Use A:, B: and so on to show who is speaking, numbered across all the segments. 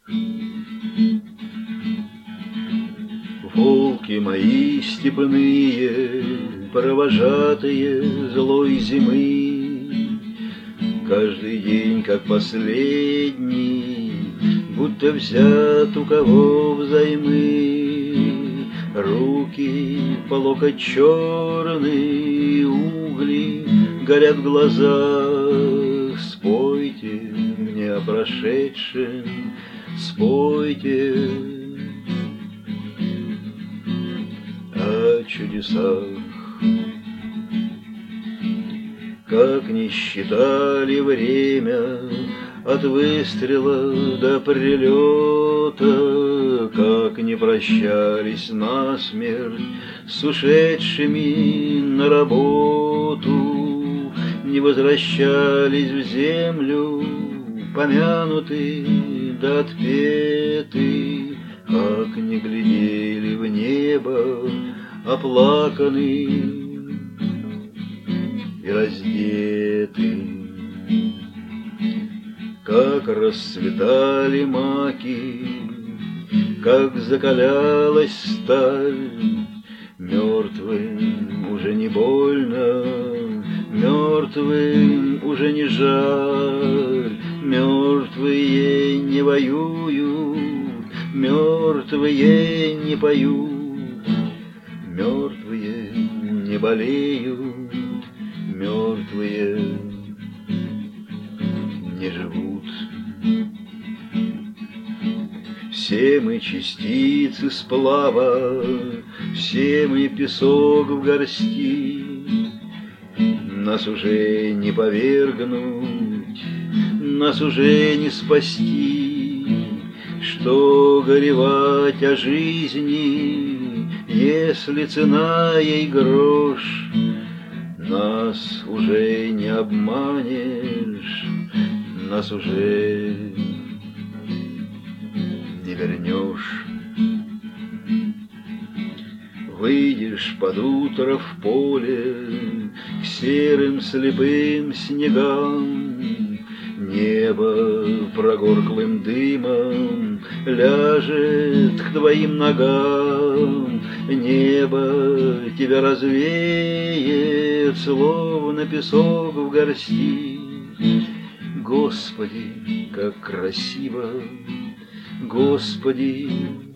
A: Волки мои степные, провожатые злой зимы, каждый день, как последний, будто взят у кого взаймы. Руки по локоть черные, угли горят в глазах. Спойте мне о прошедшем, спойте о чудесах. Как не считали время от выстрела до прилета, как не прощались насмерть с ушедшими на работу, не возвращались в землю помянуты да отпеты, как не глядели в небо оплаканы и раздеты. Как расцветали маки, как закалялась сталь, мертвым уже не больно, мертвым уже не жаль. Мертвые не воюют, мертвые не поют, мертвые не болеют, мертвые не живут. Все мы частицы сплава, все мы песок в горсти. Нас уже не повергнуть, нас уже не спасти. Что горевать о жизни, если цена ей грош? Нас уже не обманешь, нас уже не вернешь. Выйдешь под утро в поле к серым слепым снегам, небо прогорклым дымом ляжет к твоим ногам. Небо тебя развеет, словно песок в горсти. Господи, как красиво, Господи,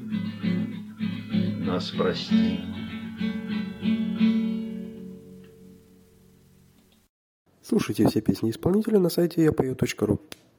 A: нас прости.
B: Слушайте все песни исполнителя на сайте yapою.ru.